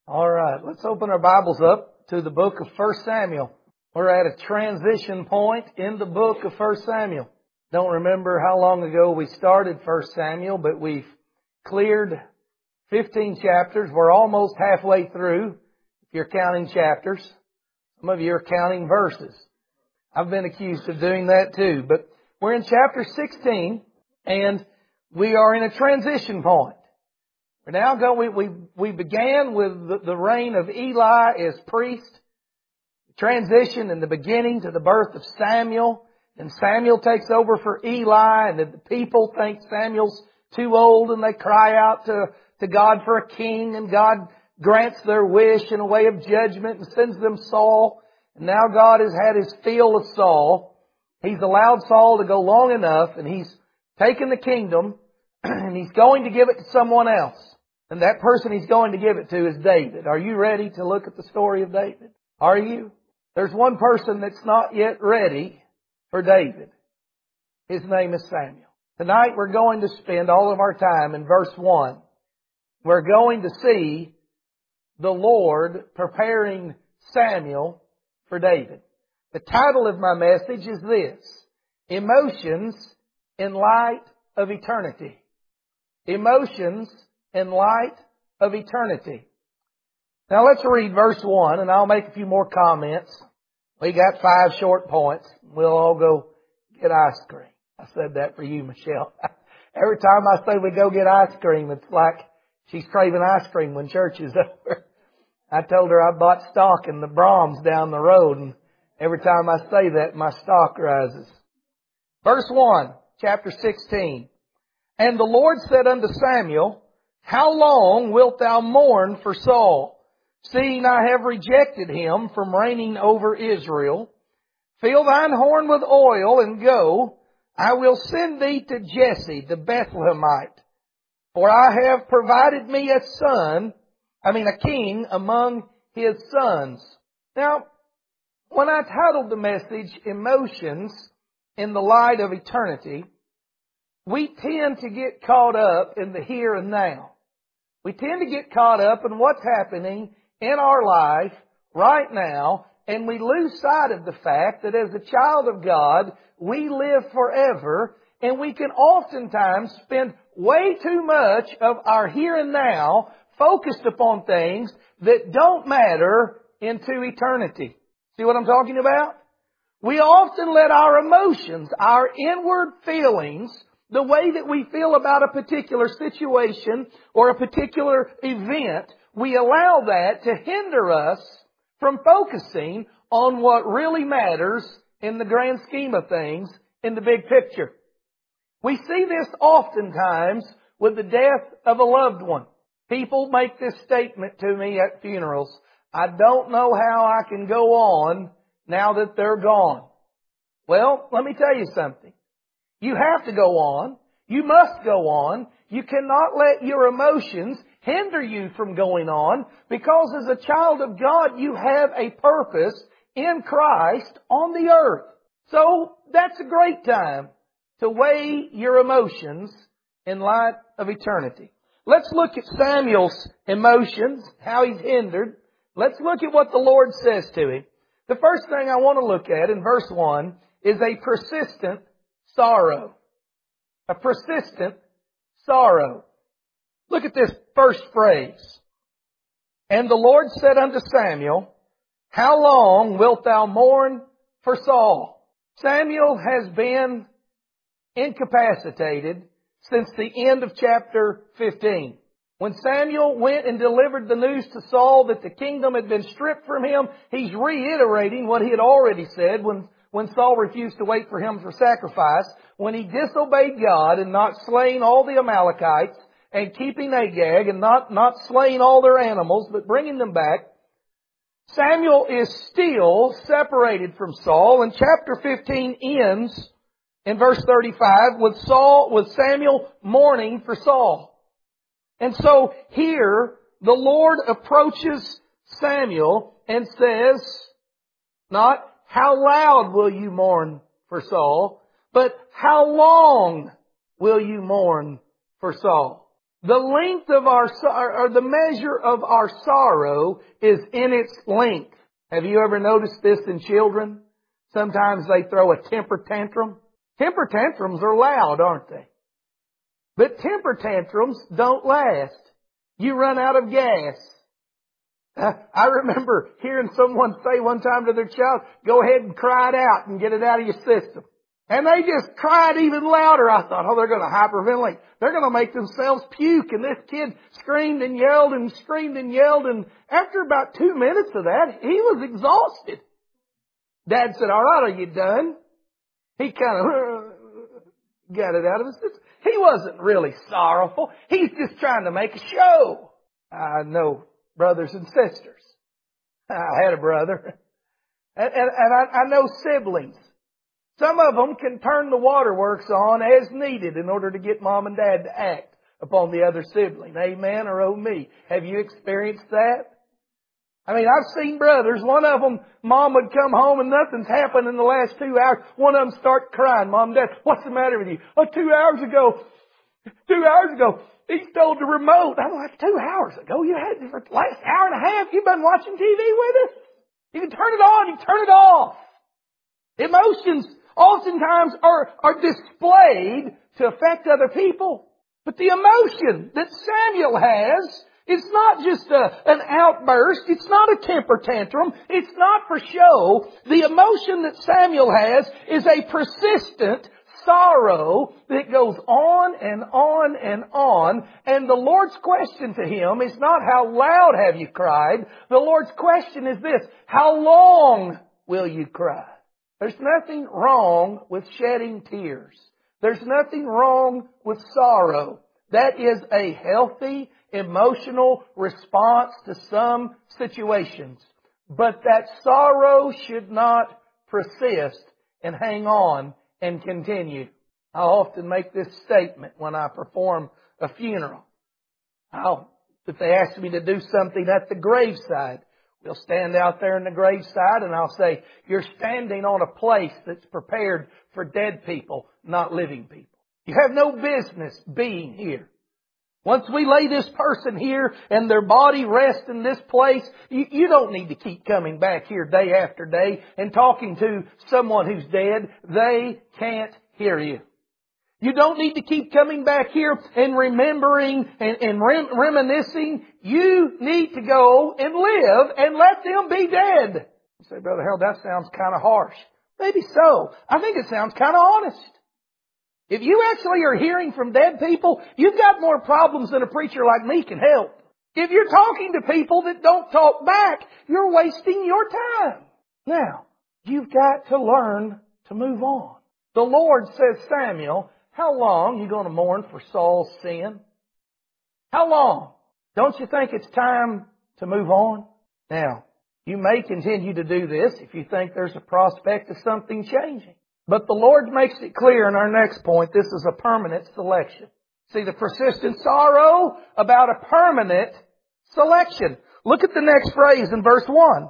All right, let's open our Bibles up to the book of 1 Samuel. We're at a transition point in the book of 1 Samuel. Don't remember how long ago we started 1 Samuel, but we've cleared 15 chapters. We're almost halfway through, if you're counting chapters. Some of you are counting verses. I've been accused of doing that too. But we're in chapter 16, and we are in a transition point. We're now we began with the reign of Eli as priest, transition in the beginning to the birth of Samuel, and Samuel takes over for Eli, and the people think Samuel's too old, and they cry out to God for a king, and God grants their wish in a way of judgment and sends them Saul. And now God has had His fill of Saul. He's allowed Saul to go long enough, and He's taken the kingdom, and He's going to give it to someone else. And that person He's going to give it to is David. Are you ready to look at the story of David? Are you? There's one person that's not yet ready for David. His name is Samuel. Tonight we're going to spend all of our time in verse 1. We're going to see the Lord preparing Samuel for David. The title of my message is this: Emotions in Light of Eternity. Emotions in light of eternity. Now let's read verse 1, and I'll make a few more comments. We got 5 short points. We'll all go get ice cream. I said that for you, Michelle. Every time I say we go get ice cream, it's like she's craving ice cream when church is over. I told her I bought stock in the Brahms down the road, and every time I say that, my stock rises. Verse 1, chapter 16. And the Lord said unto Samuel, How long wilt thou mourn for Saul, seeing I have rejected him from reigning over Israel? Fill thine horn with oil and go. I will send thee to Jesse the Bethlehemite, for I have provided me a king among his sons. Now, when I titled the message, Emotions in the Light of Eternity, we tend to get caught up in the here and now. We tend to get caught up in what's happening in our life right now, and we lose sight of the fact that as a child of God, we live forever, and we can oftentimes spend way too much of our here and now focused upon things that don't matter into eternity. See what I'm talking about? We often let our emotions, our inward feelings, the way that we feel about a particular situation or a particular event, we allow that to hinder us from focusing on what really matters in the grand scheme of things, in the big picture. We see this oftentimes with the death of a loved one. People make this statement to me at funerals: I don't know how I can go on now that they're gone. Well, let me tell you something. You have to go on. You must go on. You cannot let your emotions hinder you from going on, because as a child of God, you have a purpose in Christ on the earth. So that's a great time to weigh your emotions in light of eternity. Let's look at Samuel's emotions, how he's hindered. Let's look at what the Lord says to him. The first thing I want to look at in verse 1 is a persistent sorrow. A persistent sorrow. Look at this first phrase. And the Lord said unto Samuel, How long wilt thou mourn for Saul? Samuel has been incapacitated since the end of chapter 15. When Samuel went and delivered the news to Saul that the kingdom had been stripped from him, he's reiterating what he had already said when Saul refused to wait for him for sacrifice, when he disobeyed God and not slaying all the Amalekites and keeping Agag and not slaying all their animals but bringing them back. Samuel is still separated from Saul, and chapter 15 ends in verse 35 with Samuel mourning for Saul. And so here the Lord approaches Samuel and says, not how loud will you mourn for Saul, but how long will you mourn for Saul? The length of or the measure of our sorrow is in its length. Have you ever noticed this in children? Sometimes they throw a temper tantrum. Temper tantrums are loud, aren't they? But temper tantrums don't last. You run out of gas. I remember hearing someone say one time to their child, go ahead and cry it out and get it out of your system. And they just cried even louder. I thought, oh, they're going to hyperventilate. They're going to make themselves puke. And this kid screamed and yelled and screamed and yelled. And after about 2 minutes of that, he was exhausted. Dad said, all right, are you done? He kind of got it out of his system. He wasn't really sorrowful. He's just trying to make a show. I know brothers and sisters. I had a brother. And I know siblings. Some of them can turn the waterworks on as needed in order to get mom and dad to act upon the other sibling. Amen or oh me. Have you experienced that? I mean, I've seen brothers, one of them, mom would come home and nothing's happened in the last 2 hours. One of them start crying. Mom and dad, what's the matter with you? Oh, 2 hours ago, he stole the remote. I'm like, 2 hours ago? You had it for the last hour and a half. You've been watching TV with us. You can turn it on, you can turn it off. Emotions oftentimes are displayed to affect other people. But the emotion that Samuel has, it's not just an outburst. It's not a temper tantrum. It's not for show. The emotion that Samuel has is a persistent sorrow that goes on and on and on. And the Lord's question to him is not how loud have you cried. The Lord's question is this: how long will you cry? There's nothing wrong with shedding tears. There's nothing wrong with sorrow. That is a healthy emotional response to some situations. But that sorrow should not persist and hang on and continue. I often make this statement when I perform a funeral. If they ask me to do something at the graveside, we'll stand out there in the graveside and I'll say, you're standing on a place that's prepared for dead people, not living people. You have no business being here. Once we lay this person here and their body rests in this place, you don't need to keep coming back here day after day and talking to someone who's dead. They can't hear you. You don't need to keep coming back here and remembering and reminiscing. You need to go and live and let them be dead. You say, Brother Harold, that sounds kind of harsh. Maybe so. I think it sounds kind of honest. If you actually are hearing from dead people, you've got more problems than a preacher like me can help. If you're talking to people that don't talk back, you're wasting your time. Now, you've got to learn to move on. The Lord says, Samuel, how long are you going to mourn for Saul's sin? How long? Don't you think it's time to move on? Now, you may continue to do this if you think there's a prospect of something changing. But the Lord makes it clear in our next point, this is a permanent selection. See, the persistent sorrow about a permanent selection. Look at the next phrase in verse 1.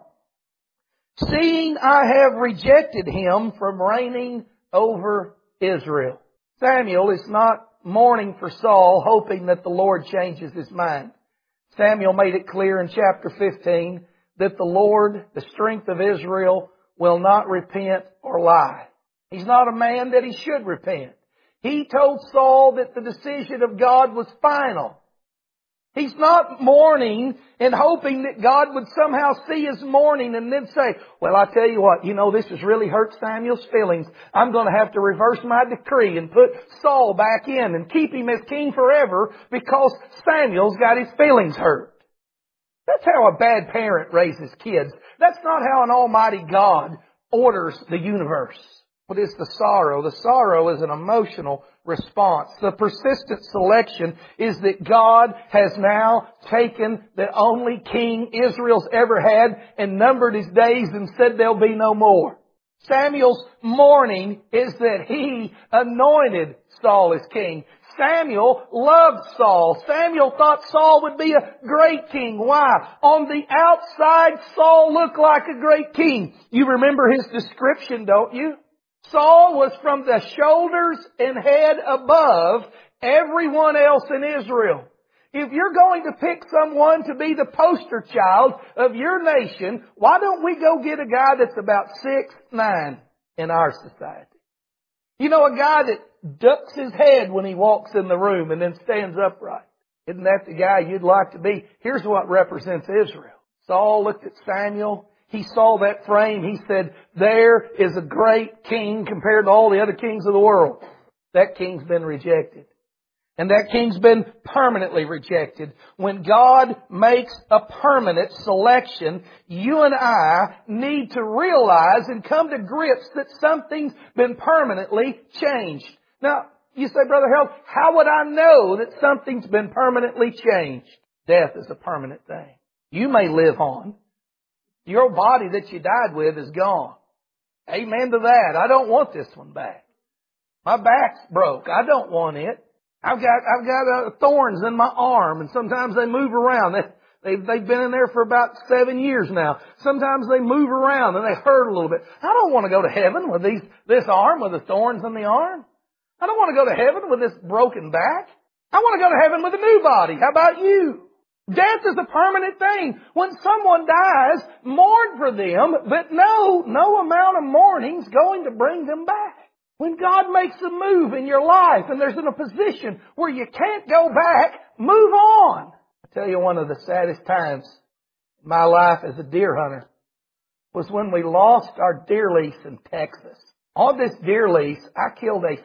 Seeing I have rejected him from reigning over Israel. Samuel is not mourning for Saul, hoping that the Lord changes his mind. Samuel made it clear in chapter 15 that the Lord, the strength of Israel, will not repent or lie. He's not a man that he should repent. He told Saul that the decision of God was final. He's not mourning and hoping that God would somehow see his mourning and then say, well, I tell you what, this has really hurt Samuel's feelings. I'm going to have to reverse my decree and put Saul back in and keep him as king forever because Samuel's got his feelings hurt. That's how a bad parent raises kids. That's not how an almighty God orders the universe. What is the sorrow? The sorrow is an emotional response. The persistent selection is that God has now taken the only king Israel's ever had and numbered his days and said there'll be no more. Samuel's mourning is that he anointed Saul as king. Samuel loved Saul. Samuel thought Saul would be a great king. Why? On the outside, Saul looked like a great king. You remember his description, don't you? Saul was from the shoulders and head above everyone else in Israel. If you're going to pick someone to be the poster child of your nation, why don't we go get a guy that's about 6'9" in our society? You know, a guy that ducks his head when he walks in the room and then stands upright. Isn't that the guy you'd like to be? Here's what represents Israel. Saul looked at Samuel. He saw that frame. He said, there is a great king compared to all the other kings of the world. That king's been rejected. And that king's been permanently rejected. When God makes a permanent selection, you and I need to realize and come to grips that something's been permanently changed. Now, you say, Brother Harold, how would I know that something's been permanently changed? Death is a permanent thing. You may live on. Your body that you died with is gone. Amen to that. I don't want this one back. My back's broke. I don't want it. I've got thorns in my arm, and sometimes they move around. They've been in there for about 7 years now. Sometimes they move around and they hurt a little bit. I don't want to go to heaven with this arm with the thorns in the arm. I don't want to go to heaven with this broken back. I want to go to heaven with a new body. How about you? Death is a permanent thing. When someone dies, mourn for them, but no amount of mourning's going to bring them back. When God makes a move in your life and there's in a position where you can't go back, move on. I tell you, one of the saddest times in my life as a deer hunter was when we lost our deer lease in Texas. On this deer lease, I killed a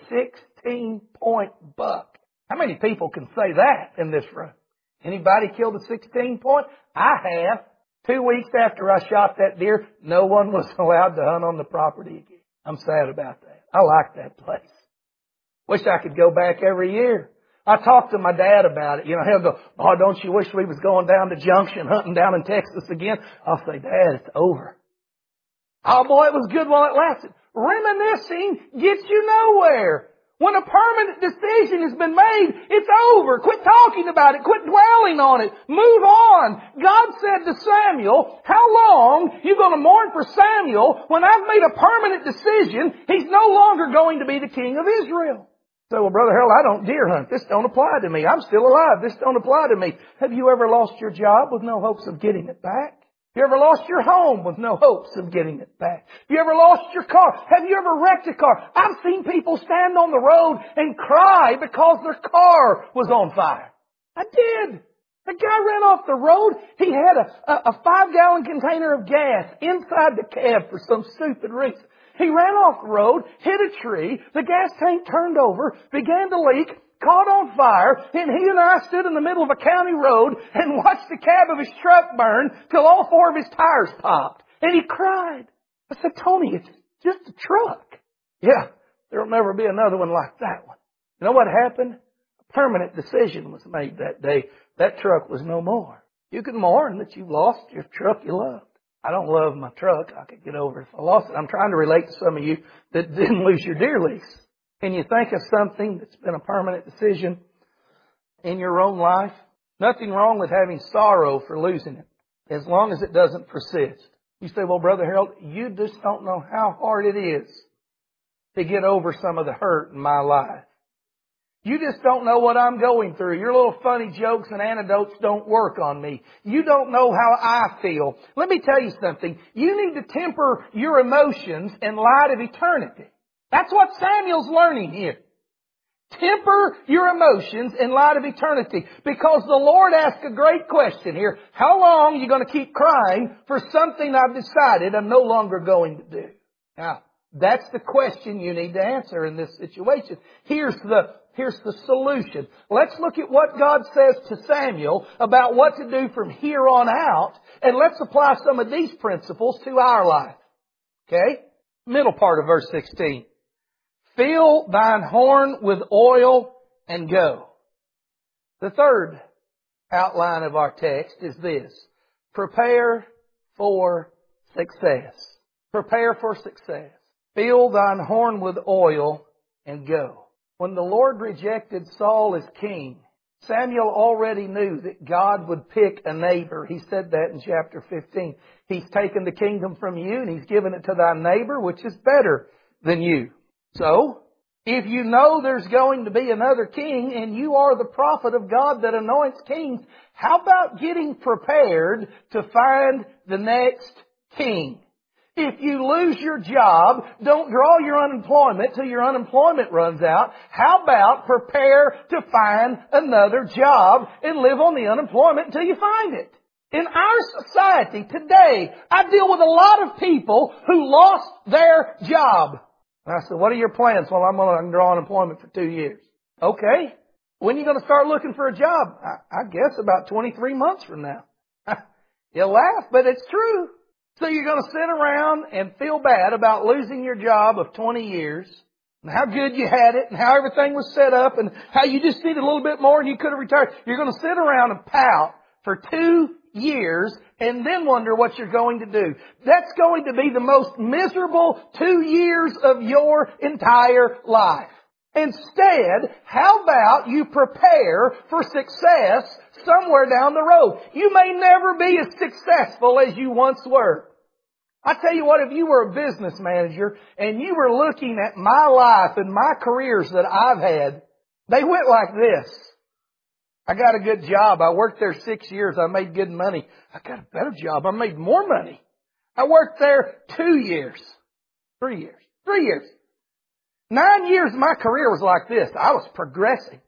16-point buck. How many people can say that in this room? Anybody killed a 16-point? I have. 2 weeks after I shot that deer, no one was allowed to hunt on the property again. I'm sad about that. I like that place. Wish I could go back every year. I talked to my dad about it. You know, he'll go, oh, don't you wish we was going down to Junction hunting down in Texas again? I'll say, Dad, it's over. Oh boy, it was good while it lasted. Reminiscing gets you nowhere. When a permanent decision has been made, it's over. Quit talking about it. Quit dwelling on it. Move on. God said to Samuel, how long are you going to mourn for Samuel when I've made a permanent decision? He's no longer going to be the king of Israel. So, well, Brother Harold, I don't deer hunt. This don't apply to me. I'm still alive. This don't apply to me. Have you ever lost your job with no hopes of getting it back? You ever lost your home with no hopes of getting it back? You ever lost your car? Have you ever wrecked a car? I've seen people stand on the road and cry because their car was on fire. I did. A guy ran off the road. He had a 5-gallon container of gas inside the cab for some stupid reason. He ran off the road, hit a tree, the gas tank turned over, began to leak, caught on fire, and he and I stood in the middle of a county road and watched the cab of his truck burn till all 4 of his tires popped. And he cried. I said, Tony, it's just a truck. Yeah, there'll never be another one like that one. You know what happened? A permanent decision was made that day. That truck was no more. You can mourn that you lost your truck you loved. I don't love my truck. I could get over it if I lost it. I'm trying to relate to some of you that didn't lose your deer lease. Can you think of something that's been a permanent decision in your own life? Nothing wrong with having sorrow for losing it, as long as it doesn't persist. You say, well, Brother Harold, you just don't know how hard it is to get over some of the hurt in my life. You just don't know what I'm going through. Your little funny jokes and anecdotes don't work on me. You don't know how I feel. Let me tell you something. You need to temper your emotions in light of eternity. That's what Samuel's learning here. Temper your emotions in light of eternity. Because the Lord asked a great question here. How long are you going to keep crying for something I've decided I'm no longer going to do? Now, that's the question you need to answer in this situation. Here's the solution. Let's look at what God says to Samuel about what to do from here on out. And let's apply some of these principles to our life. Okay? Middle part of verse 16. Fill thine horn with oil and go. The third outline of our text is this. Prepare for success. Prepare for success. Fill thine horn with oil and go. When the Lord rejected Saul as king, Samuel already knew that God would pick a neighbor. He said that in chapter 15. He's taken the kingdom from you and He's given it to thy neighbor, which is better than you. So, If you know there's going to be another king and you are the prophet of God that anoints kings, how about getting prepared to find the next king? If you lose your job, don't draw your unemployment till your unemployment runs out. How about prepare to find another job and live on the unemployment until you find it? In our society today, I deal with a lot of people who lost their job. And I said, what are your plans? Well, I'm going to draw unemployment for 2 years. Okay. When are you going to start looking for a job? I guess about 23 months from now. You laugh, but it's true. So you're going to sit around and feel bad about losing your job of 20 years and how good you had it and how everything was set up and how you just needed a little bit more and you could have retired. You're going to sit around and pout for 2 years and then wonder what you're going to do. That's going to be the most miserable 2 years of your entire life. Instead, how about you prepare for success somewhere down the road? You may never be as successful as you once were. I tell you what, if you were a business manager and you were looking at my life and my careers that I've had, they went like this. I got a good job. I worked there 6 years. I made good money. I got a better job. I made more money. I worked there 2 years. 3 years. 3 years. 9 years my career was like this. I was progressing.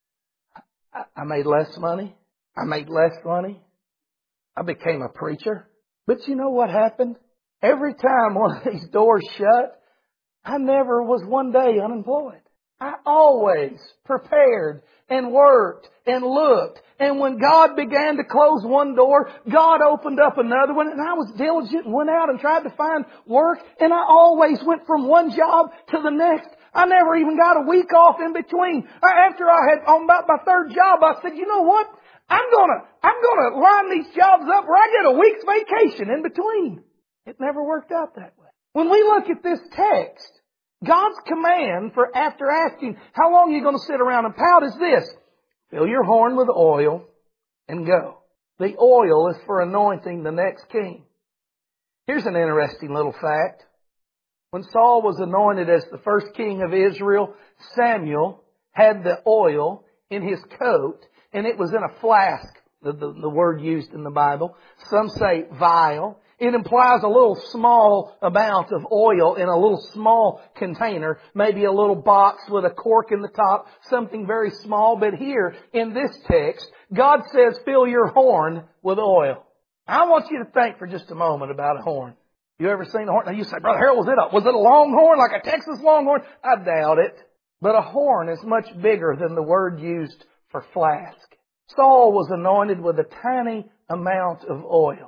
I made less money. I made less money. I became a preacher. But you know what happened? Every time one of these doors shut, I never was one day unemployed. I always prepared and worked and looked. And when God began to close one door, God opened up another one. And I was diligent and went out and tried to find work. And I always went from one job to the next. I never even got a week off in between. After I had on about my third job, I said, you know what? I'm gonna line these jobs up where I get a week's vacation in between. It never worked out that way. When we look at this text, God's command for after asking, how long are you going to sit around and pout is this. Fill your horn with oil and go. The oil is for anointing the next king. Here's an interesting little fact. When Saul was anointed as the first king of Israel, Samuel had the oil in his coat and it was in a flask, the word used in the Bible. Some say vial. It implies a little small amount of oil in a little small container, maybe a little box with a cork in the top, something very small. But here in this text, God says, fill your horn with oil. I want you to think for just a moment about a horn. You ever seen a horn? Now you say, Brother Harold, was it a longhorn, like a Texas longhorn? I doubt it. But a horn is much bigger than the word used for flask. Saul was anointed with a tiny amount of oil.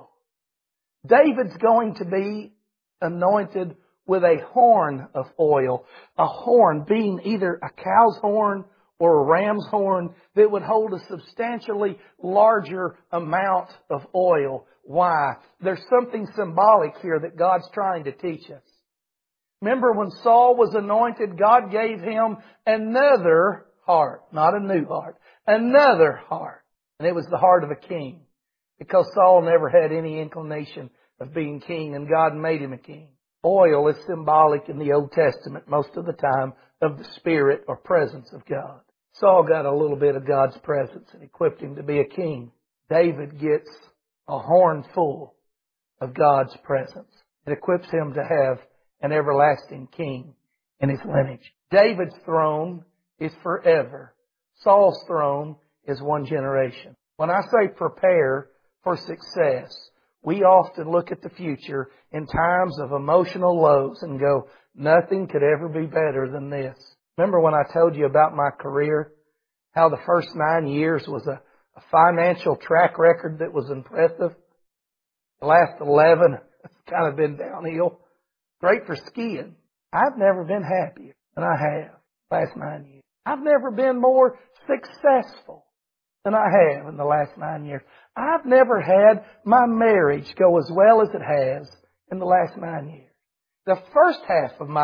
David's going to be anointed with a horn of oil. A horn being either a cow's horn or a ram's horn that would hold a substantially larger amount of oil. Why? There's something symbolic here that God's trying to teach us. Remember when Saul was anointed, God gave him another heart, not a new heart, another heart. And it was the heart of a king. Because Saul never had any inclination of being king and God made him a king. Oil is symbolic in the Old Testament most of the time of the Spirit or presence of God. Saul got a little bit of God's presence and equipped him to be a king. David gets a horn full of God's presence. It equips him to have an everlasting king in his lineage. David's throne is forever. Saul's throne is one generation. When I say prepare for success, we often look at the future in times of emotional lows and go, nothing could ever be better than this. Remember when I told you about my career? How the first 9 years was a financial track record that was impressive? The last 11 has kind of been downhill. Great for skiing. I've never been happier than I have last 9 years. I've never been more successful than I have in the last 9 years. I've never had my marriage go as well as it has in the last 9 years. The first half of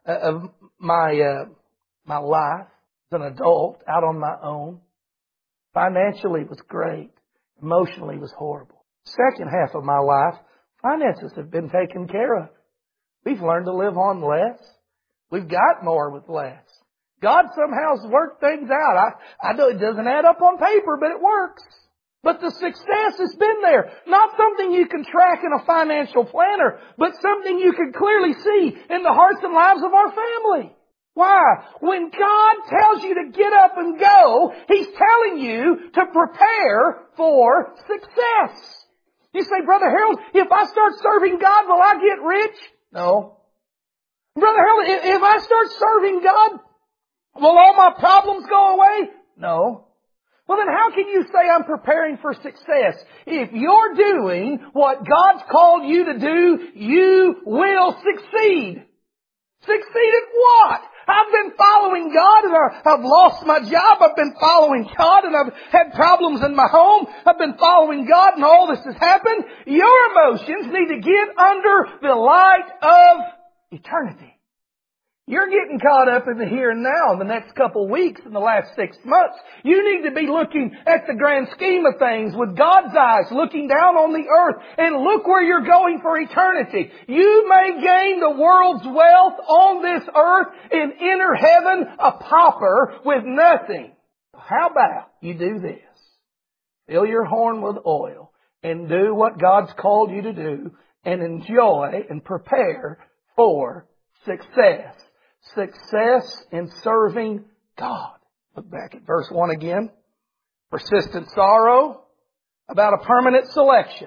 my life as an adult, out on my own, financially was great. Emotionally was horrible. Second half of my life, finances have been taken care of. We've learned to live on less. We've got more with less. God somehow has worked things out. I know it doesn't add up on paper, but it works. But the success has been there. Not something you can track in a financial planner, but something you can clearly see in the hearts and lives of our family. Why? When God tells you to get up and go, He's telling you to prepare for success. You say, Brother Harold, if I start serving God, will I get rich? No. Brother Harold, if I start serving God, will all my problems go away? No. Well, then how can you say I'm preparing for success? If you're doing what God's called you to do, you will succeed. Succeed at what? I've been following God and I've lost my job. I've been following God and I've had problems in my home. I've been following God and all this has happened. Your emotions need to get under the light of eternity. You're getting caught up in the here and now in the next couple of weeks, in the last 6 months. You need to be looking at the grand scheme of things with God's eyes, looking down on the earth, and look where you're going for eternity. You may gain the world's wealth on this earth and enter heaven a pauper with nothing. How about you do this? Fill your horn with oil and do what God's called you to do and enjoy and prepare for success. Success in serving God. Look back at verse 1 again. Persistent sorrow about a permanent selection.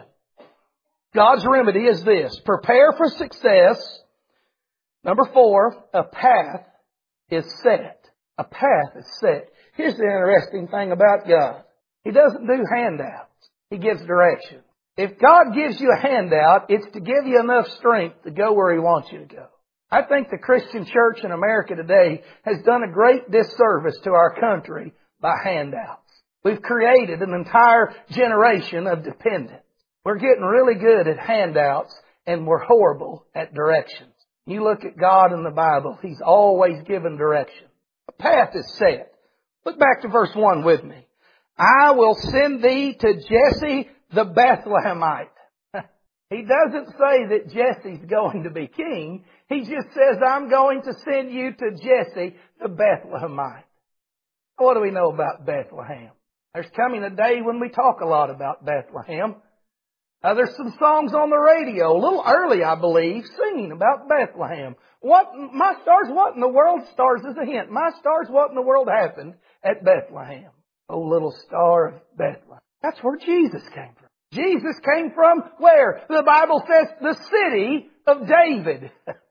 God's remedy is this. Prepare for success. Number 4, a path is set. A path is set. Here's the interesting thing about God. He doesn't do handouts. He gives direction. If God gives you a handout, it's to give you enough strength to go where He wants you to go. I think the Christian church in America today has done a great disservice to our country by handouts. We've created an entire generation of dependents. We're getting really good at handouts and we're horrible at directions. You look at God in the Bible, He's always given direction. A path is set. Look back to verse 1 with me. I will send thee to Jesse the Bethlehemite. He doesn't say that Jesse's going to be king. He just says, I'm going to send you to Jesse the Bethlehemite. What do we know about Bethlehem? There's coming a day when we talk a lot about Bethlehem. There's some songs on the radio, a little early, I believe, singing about Bethlehem. What in the world, stars is a hint. My stars, what in the world happened at Bethlehem? Oh, little star of Bethlehem. That's where Jesus came from. Jesus came from where? The Bible says the city of David.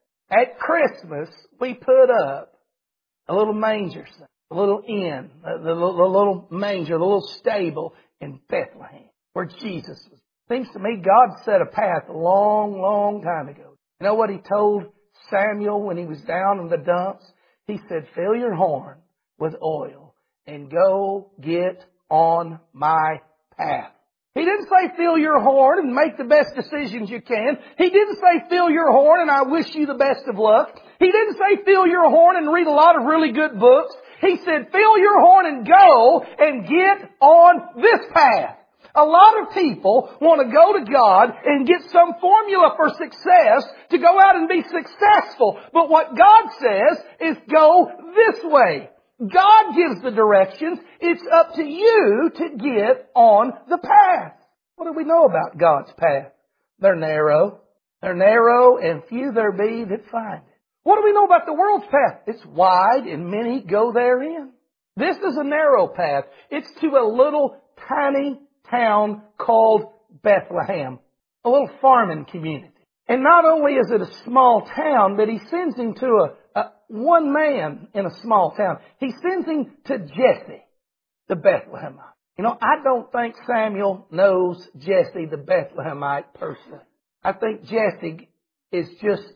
At Christmas, we put up a little manger, a little inn, the little manger, the little stable in Bethlehem where Jesus was. Seems to me God set a path a long, long time ago. You know what He told Samuel when he was down in the dumps? He said, fill your horn with oil and go get on my path. He didn't say fill your horn and make the best decisions you can. He didn't say fill your horn and I wish you the best of luck. He didn't say fill your horn and read a lot of really good books. He said fill your horn and go and get on this path. A lot of people want to go to God and get some formula for success to go out and be successful. But what God says is go this way. God gives the directions. It's up to you to get on the path. What do we know about God's path? They're narrow. They're narrow and few there be that find it. What do we know about the world's path? It's wide and many go therein. This is a narrow path. It's to a little tiny town called Bethlehem. A little farming community. And not only is it a small town, but He sends him to one man in a small town. He sends him to Jesse, the Bethlehemite. You know, I don't think Samuel knows Jesse, the Bethlehemite, personally. I think Jesse is just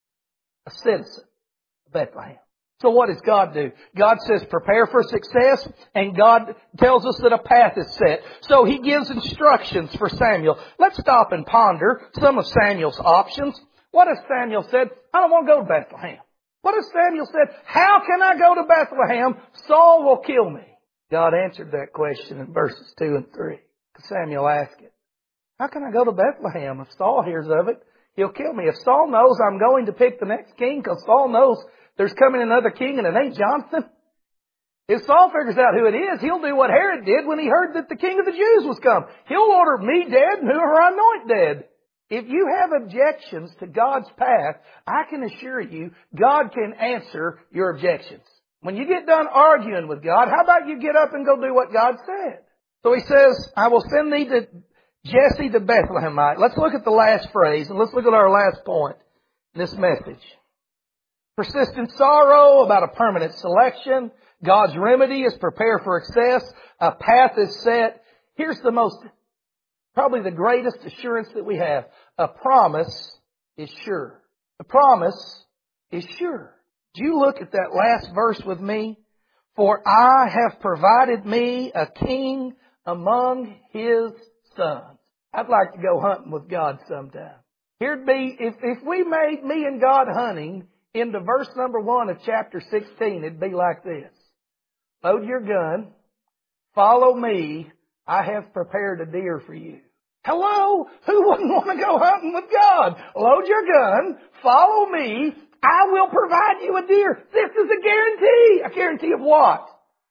a citizen of Bethlehem. So what does God do? God says prepare for success, and God tells us that a path is set. So He gives instructions for Samuel. Let's stop and ponder some of Samuel's options. What if Samuel said, I don't want to go to Bethlehem? What if Samuel said, how can I go to Bethlehem? Saul will kill me. God answered that question in verses 2 and 3. Samuel asked it. How can I go to Bethlehem? If Saul hears of it, he'll kill me. If Saul knows I'm going to pick the next king, because Saul knows there's coming another king and it ain't Jonathan, If Saul figures out who it is, he'll do what Herod did when he heard that the king of the Jews was come. He'll order me dead and whoever I anoint dead. If you have objections to God's path, I can assure you, God can answer your objections. When you get done arguing with God, how about you get up and go do what God said? So he says, I will send thee to Jesse the Bethlehemite. Let's look at the last phrase and let's look at our last point in this message. Persistent sorrow about a permanent selection. God's remedy is prepare for success. A path is set. Here's probably the greatest assurance that we have. A promise is sure. The promise is sure. Do you look at that last verse with me? For I have provided me a king among his sons. I'd like to go hunting with God sometime. Here'd be, if we made me and God hunting into verse number 1 of chapter 16, it'd be like this. Load your gun. Follow me. I have prepared a deer for you. Hello? Who wouldn't want to go hunting with God? Load your gun. Follow me. I will provide you a deer. This is a guarantee. A guarantee of what?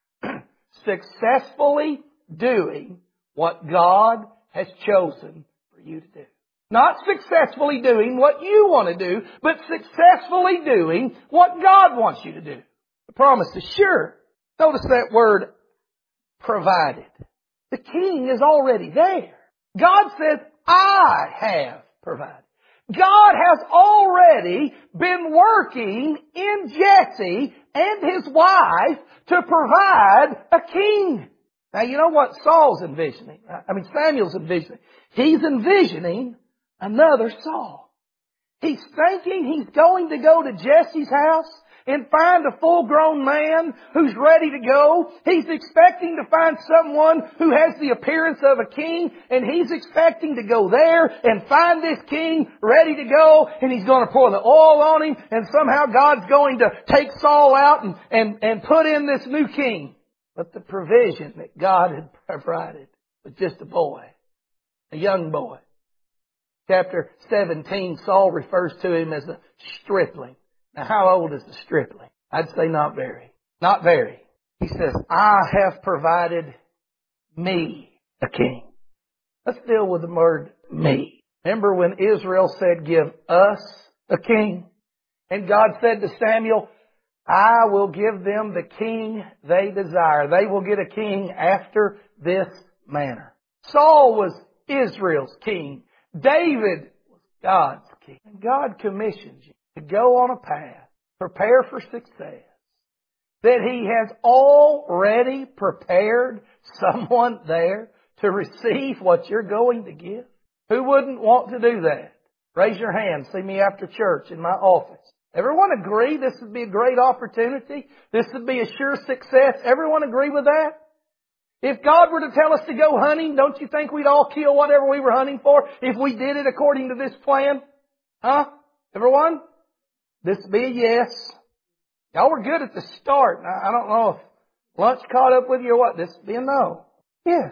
Successfully doing what God has chosen for you to do. Not successfully doing what you want to do, but successfully doing what God wants you to do. The promise is sure. Notice that word, provided. The king is already there. God says, I have provided. God has already been working in Jesse and his wife to provide a king. Now you know what Saul's envisioning? Samuel's envisioning. He's envisioning another Saul. He's thinking he's going to go to Jesse's house and find a full-grown man who's ready to go. He's expecting to find someone who has the appearance of a king, and he's expecting to go there and find this king ready to go, and he's going to pour the oil on him, and somehow God's going to take Saul out and put in this new king. But the provision that God had provided was just a boy, a young boy. Chapter 17, Saul refers to him as a stripling. Now, how old is the stripling? I'd say not very. Not very. He says, I have provided me a king. Let's deal with the word me. Remember when Israel said, give us a king? And God said to Samuel, I will give them the king they desire. They will get a king after this manner. Saul was Israel's king. David was God's king. And God commissions you to go on a path, prepare for success, that He has already prepared someone there to receive what you're going to give. Who wouldn't want to do that? Raise your hand. See me after church in my office. Everyone agree this would be a great opportunity? This would be a sure success? Everyone agree with that? If God were to tell us to go hunting, don't you think we'd all kill whatever we were hunting for if we did it according to this plan? Huh? Everyone? This would be a yes. Y'all were good at the start. Now, I don't know if lunch caught up with you or what. This would be a no. Yes.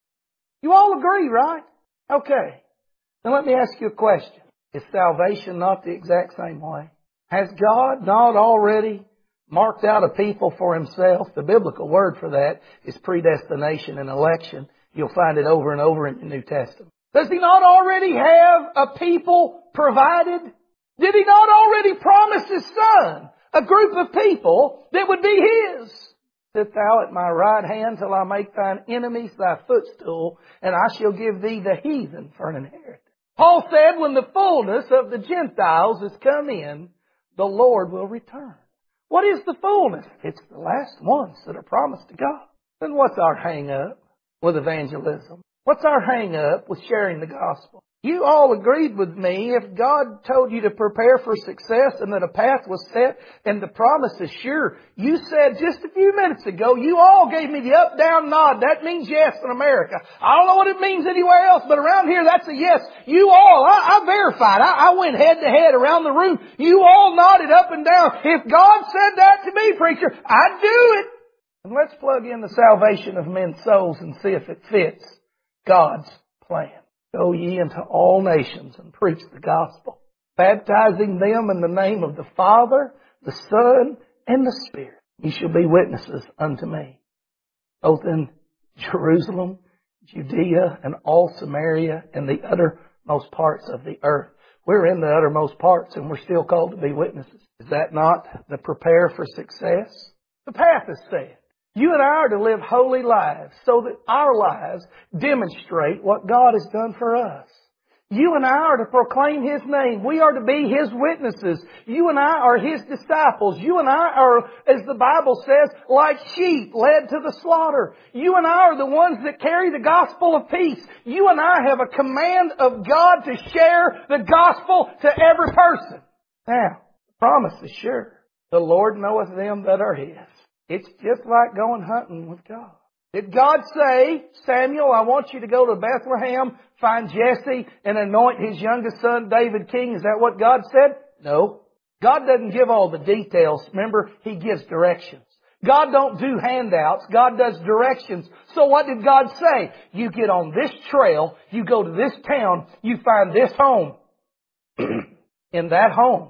You all agree, right? Okay. Then let me ask you a question. Is salvation not the exact same way? Has God not already marked out a people for Himself? The biblical word for that is predestination and election. You'll find it over and over in the New Testament. Does He not already have a people provided? Did He not already promise His Son a group of people that would be His? Sit thou at my right hand till I make thine enemies thy footstool, and I shall give thee the heathen for an inheritance. Paul said, when the fullness of the Gentiles is come in, the Lord will return. What is the fullness? It's the last ones that are promised to God. Then what's our hang up with evangelism? What's our hang up with sharing the gospel? You all agreed with me, if God told you to prepare for success and that a path was set and the promise is sure, you said just a few minutes ago, you all gave me the up-down nod. That means yes in America. I don't know what it means anywhere else, but around here that's a yes. You all, I verified. I went head to head around the room. You all nodded up and down. If God said that to me, preacher, I'd do it. And let's plug in the salvation of men's souls and see if it fits God's plan. Go ye into all nations and preach the gospel, baptizing them in the name of the Father, the Son, and the Spirit. ye shall be witnesses unto me, both in Jerusalem, Judea, and all Samaria, and the uttermost parts of the earth. We're in the uttermost parts, and we're still called to be witnesses. Is that not the prepare for success? The path is set. You and I are to live holy lives so that our lives demonstrate what God has done for us. You and I are to proclaim His name. We are to be His witnesses. You and I are His disciples. You and I are, as the Bible says, like sheep led to the slaughter. You and I are the ones that carry the gospel of peace. You and I have a command of God to share the gospel to every person. Now, the promise is sure. The Lord knoweth them that are His. It's just like going hunting with God. Did God say, Samuel, I want you to go to Bethlehem, find Jesse, and anoint his youngest son, David, king? Is that what God said? No. God doesn't give all the details. Remember, He gives directions. God don't do handouts. God does directions. So what did God say? You get on this trail, you go to this town, you find this home. In that home,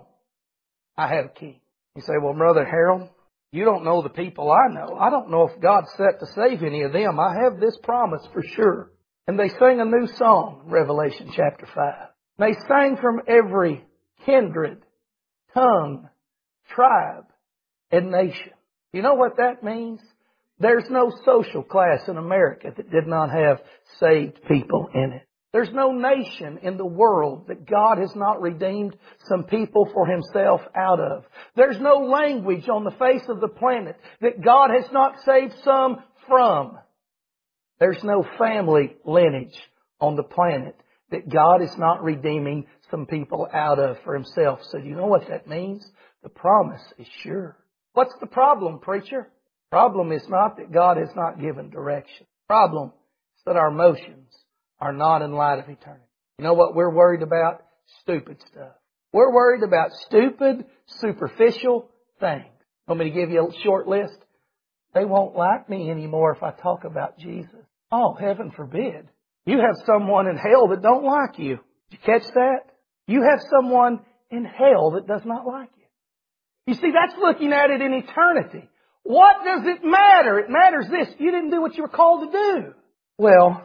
I have a king. You say, well, Brother Harold, you don't know the people I know. I don't know if God's set to save any of them. I have this promise for sure. And they sang a new song, Revelation chapter 5. They sang from every kindred, tongue, tribe, and nation. You know what that means? There's no social class in America that did not have saved people in it. There's no nation in the world that God has not redeemed some people for Himself out of. There's no language on the face of the planet that God has not saved some from. There's no family lineage on the planet that God is not redeeming some people out of for Himself. So do you know what that means? The promise is sure. What's the problem, preacher? The problem is not that God has not given direction. The problem is that our emotions are not in light of eternity. You know what we're worried about? Stupid stuff. We're worried about stupid, superficial things. Want me to give you a short list? They won't like me anymore if I talk about Jesus. Oh, heaven forbid. You have someone in hell that don't like you. Did you catch that? You have someone in hell that does not like you. You see, that's looking at it in eternity. What does it matter? It matters this. You didn't do what you were called to do. Well,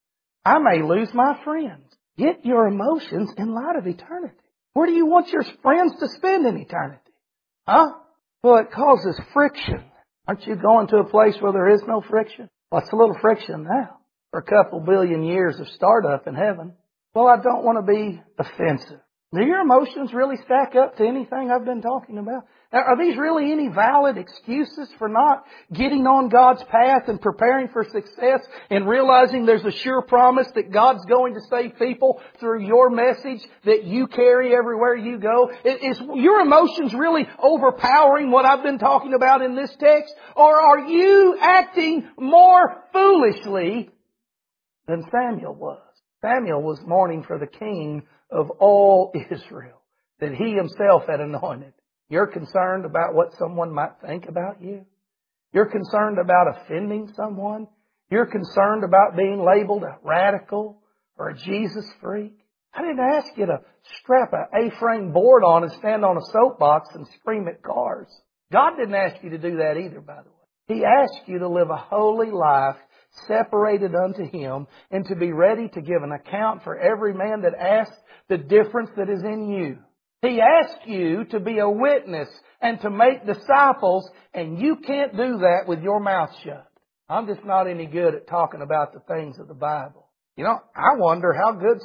I may lose my friends. Get your emotions in light of eternity. Where do you want your friends to spend in eternity? Huh? Well, it causes friction. Aren't you going to a place where there is no friction? Well, it's a little friction now. For a couple billion years of startup in heaven. Well, I don't want to be offensive. Do your emotions really stack up to anything I've been talking about? Are these really any valid excuses for not getting on God's path and preparing for success and realizing there's a sure promise that God's going to save people through your message that you carry everywhere you go? Is your emotions really overpowering what I've been talking about in this text? Or are you acting more foolishly than Samuel was? Samuel was mourning for the king of all Israel that he himself had anointed. You're concerned about what someone might think about you. You're concerned about offending someone. You're concerned about being labeled a radical or a Jesus freak. I didn't ask you to strap an A-frame board on and stand on a soapbox and scream at cars. God didn't ask you to do that either, by the way. He asked you to live a holy life separated unto Him and to be ready to give an account for every man that asks the difference that is in you. He asked you to be a witness and to make disciples, and you can't do that with your mouth shut. I'm just not any good at talking about the things of the Bible. You know, I wonder how good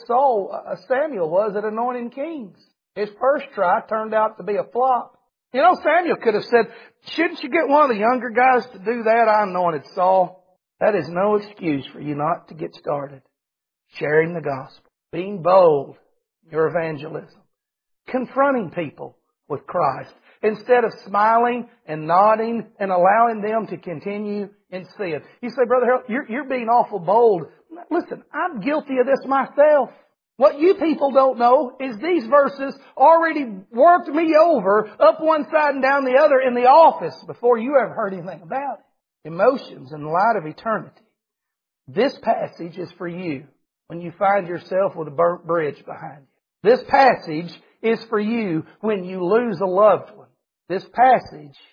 Samuel was at anointing kings. His first try turned out to be a flop. You know, Samuel could have said, shouldn't you get one of the younger guys to do that? I anointed Saul. That is no excuse for you not to get started. Sharing the gospel. Being bold in your evangelism. Confronting people with Christ. Instead of smiling and nodding and allowing them to continue in sin. You say, Brother Harold, you're being awful bold. Listen, I'm guilty of this myself. What you people don't know is these verses already worked me over up one side and down the other in the office before you ever heard anything about it. Emotions in the light of eternity. This passage is for you when you find yourself with a burnt bridge behind you. This passage is for you when you lose a loved one. This passage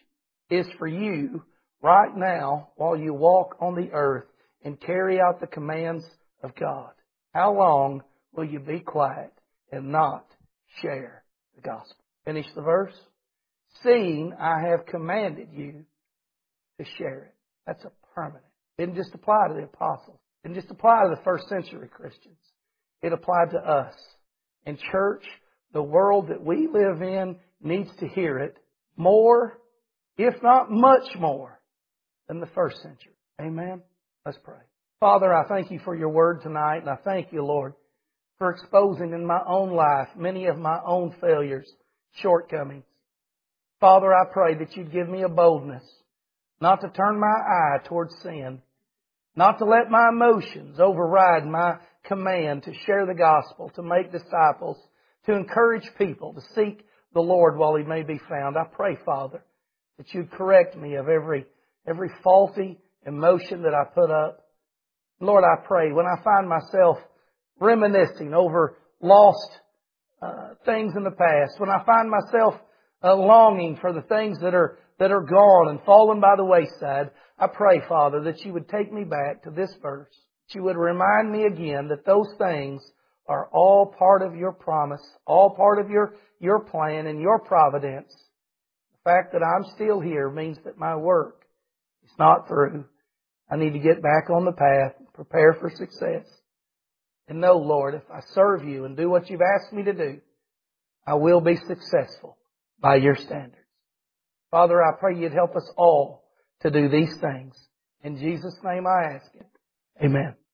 is for you right now while you walk on the earth and carry out the commands of God. How long will you be quiet and not share the gospel? Finish the verse. Seeing I have commanded you to share it. That's a permanent. It didn't just apply to the apostles. It didn't just apply to the first century Christians. It applied to us. And church, the world that we live in needs to hear it more, if not much more, than the first century. Amen? Let's pray. Father, I thank you for your word tonight, and I thank you, Lord, for exposing in my own life many of my own failures, shortcomings. Father, I pray that you'd give me a boldness not to turn my eye towards sin, not to let my emotions override my command to share the gospel, to make disciples, to encourage people to seek the Lord while He may be found. I pray, Father, that you'd correct me of every faulty emotion that I put up. Lord, I pray when I find myself reminiscing over lost things in the past, when I find myself longing for the things that are gone and fallen by the wayside, I pray, Father, that you would take me back to this verse. That you would remind me again that those things are all part of your promise, all part of your plan and your providence. The fact that I'm still here means that my work is not through. I need to get back on the path, prepare for success. And know, Lord, if I serve you and do what you've asked me to do, I will be successful by your standards. Father, I pray you'd help us all to do these things. In Jesus' name I ask it. Amen.